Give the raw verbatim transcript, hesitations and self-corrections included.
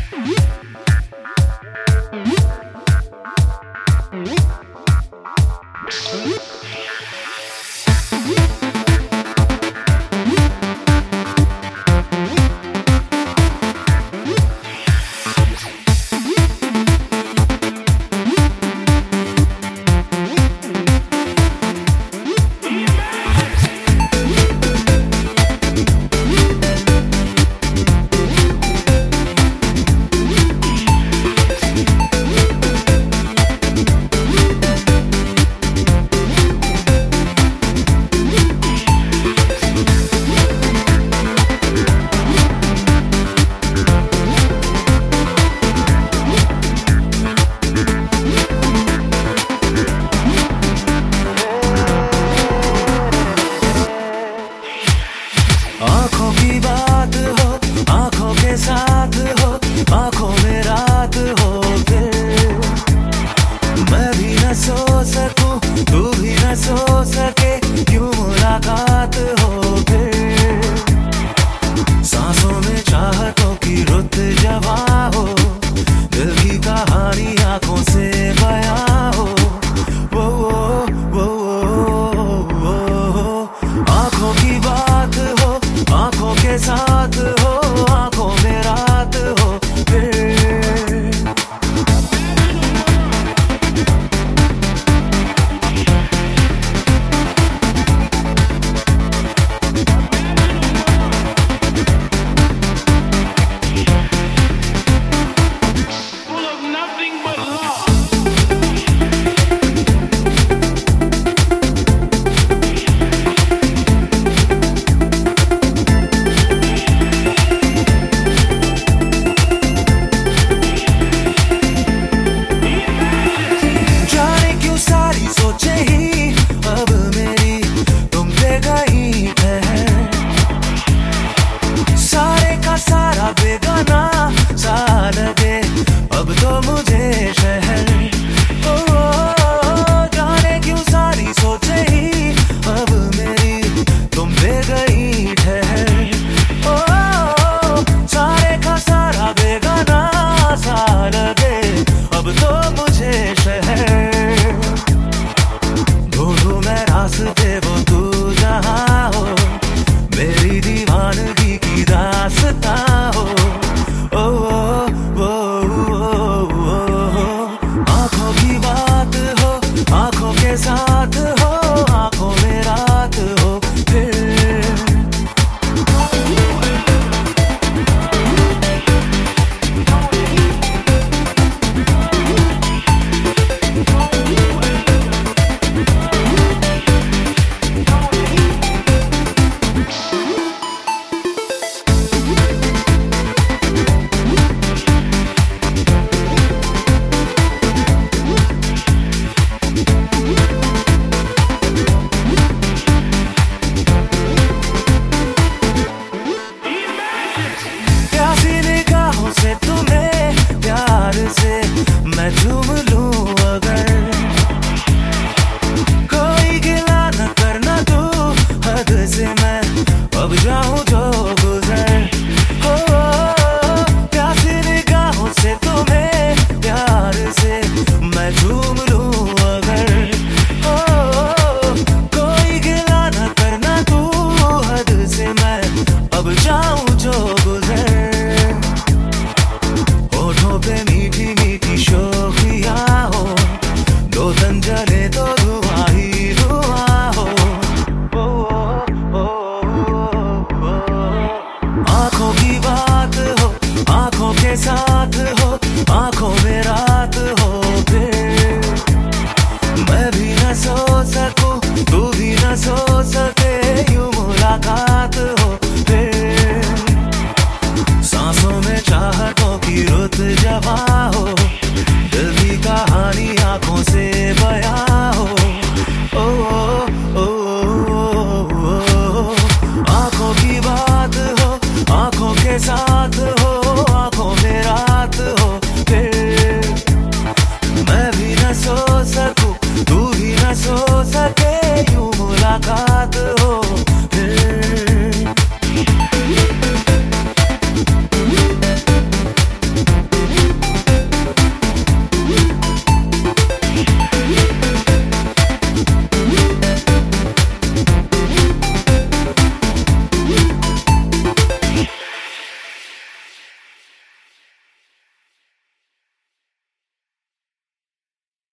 आँखों की बात हो, आँखों के साथ हो, आँखों में रात हो फिर मैं भी न सो सकूं, तू भी न सो सके, क्यों मुलाकात हो फिर सांसों में चाहतों की रुत जवा हो, दिल की कहानी आँखों से बयां हो। वो वो वो वो आँखों की बात हो, आँखों के साथ हो, आँखों में रात हो फिर सोचे ही अब मेरी तुम पे गई है, सारे का सारा बेगाना सा लगे अब तो मुझे शहर। ओ, ओ जाने क्यों सारी सोचे ही अब मेरी तुम पे गई ठहर। ओ, ओ सारे का सारा बेगाना सा लगे अब तो मुझे शहर। ढूंढूं मैं रास्ते वो तू जहाँ हो, मेरी दीवानगी की दास्तां हो। ओ, ओ, ओ, ओ, ओ, आँखों की बात हो, आँखों के साथ हो, आँखों में रात हो फिर से तुम्हें प्यार से मैं झूम लूं अगर कोई गिला न करना तू हद से मैं अब जाऊं जो गुजर। हो प्यासी निगाहों से तुम्हें प्यार से मैं झूम लूं अगर हो कोई गिला न करना तू हद से मैं अब जाऊं जो गुजर। होठों पे मीठी मीठी शोखियाँ हो, दो तन जले तो धुआं ही धुआं हो। ओ, ओ, ओ, ओ, आँखों की बात हो, आँखों के साथ हो, आँखों में रात हो फिर मैं भी न सो सकूं, तू भी न सो सके, यूं मुलाकात हो फिर सांसों में चाहतों की रुत जवा हो, दिल की कहानी आँखों से बयां हो। ओ, ओ, ओ, ओ, आँखों की बात हो, आँखों के साथ